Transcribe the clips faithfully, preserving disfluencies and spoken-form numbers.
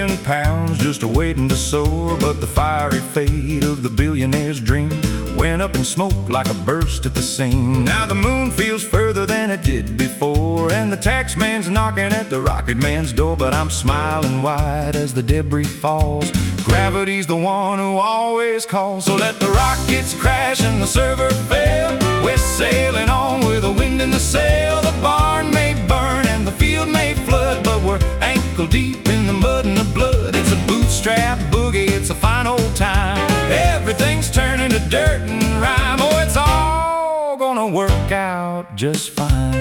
million pounds just a waiting to soar. But the fiery fate of the billionaire's dream went up in smoke like a burst at the seam. Now the moon feels further than it did before, and the tax man's knocking at the rocket man's door. But I'm smiling wide as the debris falls. Gravity's the one who always calls. So let the rockets crash and the server fail. We're sailing on with the wind in the sail. The barn may burn and the field may flood, but we're ankle deep in the mud and the blood. It's a bootstrap boogie, it's a fine old time. Everything's turning to dirt and rime. Oh, it's all gonna work out just fine.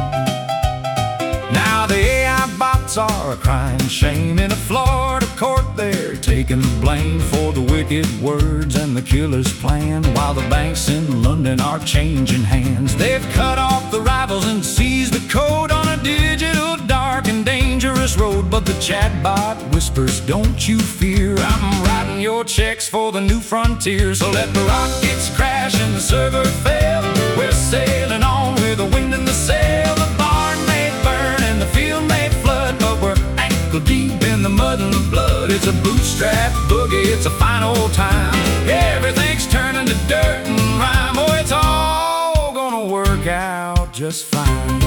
Now the A I bots are crying shame in a Florida court. They're taking the blame for the wicked words and the killer's plan, while the banks in London are changing hands. They've cut off the rivals and seized the code on a digital, dark and dangerous road. But the chatbot whispers, don't you fear, I'm writing your checks for the new frontier. So let the rockets crash and the server fail. We're sailing on with the wind in the sail. The barn may burn and the field may flood, but we're ankle deep in the mud and the blood. It's a bootstrap boogie, it's a fine old time. Everything's turning to dirt and rime. Oh, it's all gonna work out just fine.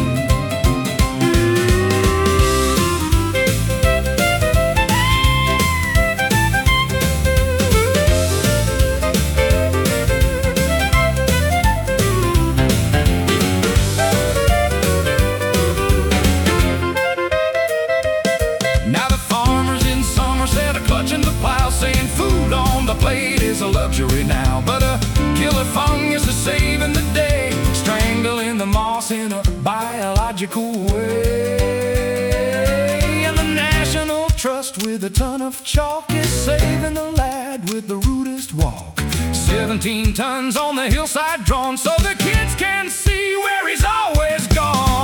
Saying food on the plate is a luxury now, but a killer fungus is saving the day, strangling the moss in a biological way. And the National Trust with a ton of chalk is saving the lad with the rudest walk. Seventeen tons on the hillside drawn so the kids can see where he's always gone.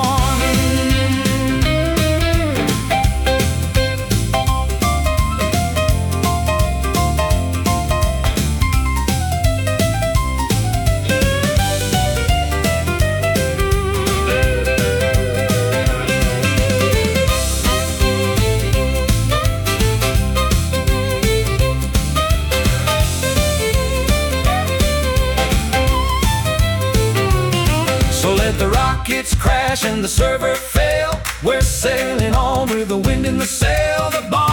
Let the rockets crash and the server fail. We're sailing on with the wind in the sail. The